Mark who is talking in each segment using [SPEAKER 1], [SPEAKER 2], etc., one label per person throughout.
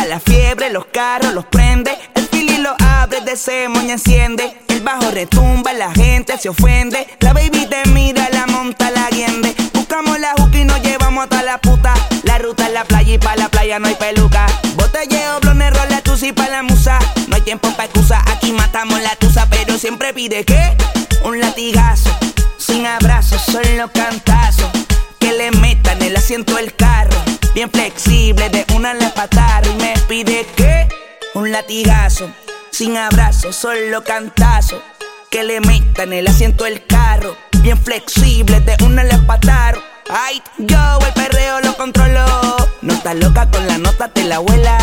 [SPEAKER 1] pa' la fiebre, los carros los prende. El fili lo abre, de ese moño enciende. El bajo retumba, la gente se ofende. La baby te mira, la monta, la guiende. Buscamos la juca y nos llevamos hasta la puta. La ruta es la playa y pa' la playa no hay peluca. Botelleo, blonde, rola, tusi pa' la musa. No hay tiempo pa' excusa, aquí matamos la tusa. Pero siempre pide ¿qué? Un latigazo, sin abrazo, solo cantazo. Que le metan el asiento del carro, bien flexible, de una le patar. Y me pide ¿qué? Un latigazo, sin abrazo, solo cantazo. Que le metan el asiento del carro, bien flexible, de una le patar. Ay, yo el perreo lo controlo. No estás loca con la nota, te la abuela.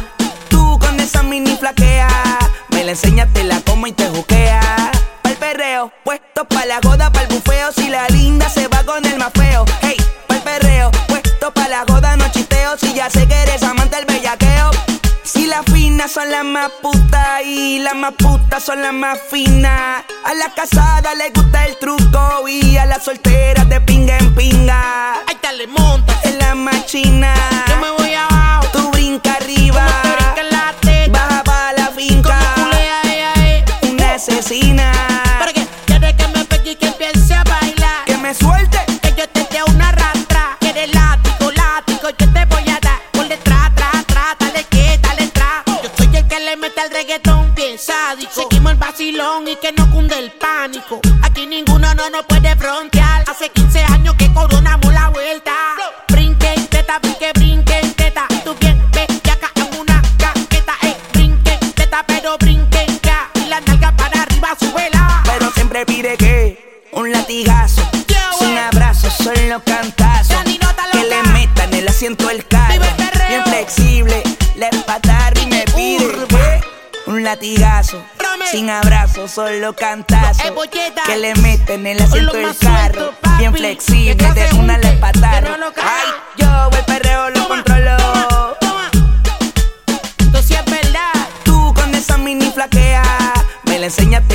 [SPEAKER 1] Tú con esa mini flaquea, me la enseñas, te la como y te juquea. Pa'l perreo, puesto pa' la joda, pa'l bufeo. Si la linda se va con el más feo. Hey, pa'l perreo, puesto pa' la joda, no chisteo. Si ya sé que eres amante del bellaqueo. Si las finas son las más putas y las más putas son las más finas. A la casada le gusta el truco y a las solteras de pinga en pinga.
[SPEAKER 2] Ahí te le montas,
[SPEAKER 1] es la más china.
[SPEAKER 2] yo me voy abajo,
[SPEAKER 1] tú brinca arriba,
[SPEAKER 2] como te brinca en la teta.
[SPEAKER 1] baja pa' la finca,
[SPEAKER 2] Como culea ella,
[SPEAKER 1] una asesina.
[SPEAKER 2] ¿Para qué? Quiere que me pegue y que empiece a bailar.
[SPEAKER 1] Que me suelte,
[SPEAKER 2] Que yo te dé una rastra. Quieres látigo, látigo, yo te voy a dar. Por detrás, dale que, dale tra. Yo soy el que le mete al reggaetón bien sádico. Seguimos el vacilón y que no cunde el pánico. Aquí ninguno no nos puede frontear. Hace 15 años que coronamos la vuelta. Brinque en teta, brinque en teta. Tú bien bellaca en una caqueta. Brinque en teta, pero brinque en ca. Y la nalga para arriba, súbela.
[SPEAKER 1] pero siempre pide que un latigazo, sin abrazo, solo cantazo. Que le metan el asiento del carro,
[SPEAKER 2] Vive el perreo.
[SPEAKER 1] bien flexible, le patar y me pide que un latigazo, sin abrazo, solo cantazo.
[SPEAKER 2] Bolleta.
[SPEAKER 1] Que le meten el asiento
[SPEAKER 2] Lo
[SPEAKER 1] del
[SPEAKER 2] más
[SPEAKER 1] carro,
[SPEAKER 2] suelto, papi.
[SPEAKER 1] bien flexible,
[SPEAKER 2] Que
[SPEAKER 1] de
[SPEAKER 2] se
[SPEAKER 1] una le
[SPEAKER 2] junte,
[SPEAKER 1] patar.
[SPEAKER 2] que no lo caga.
[SPEAKER 1] Ay, yo el perreo lo
[SPEAKER 2] Toma,
[SPEAKER 1] controlo.
[SPEAKER 2] toma. Esto sí es verdad.
[SPEAKER 1] Tú con esa mini flaquea, me la enseñas,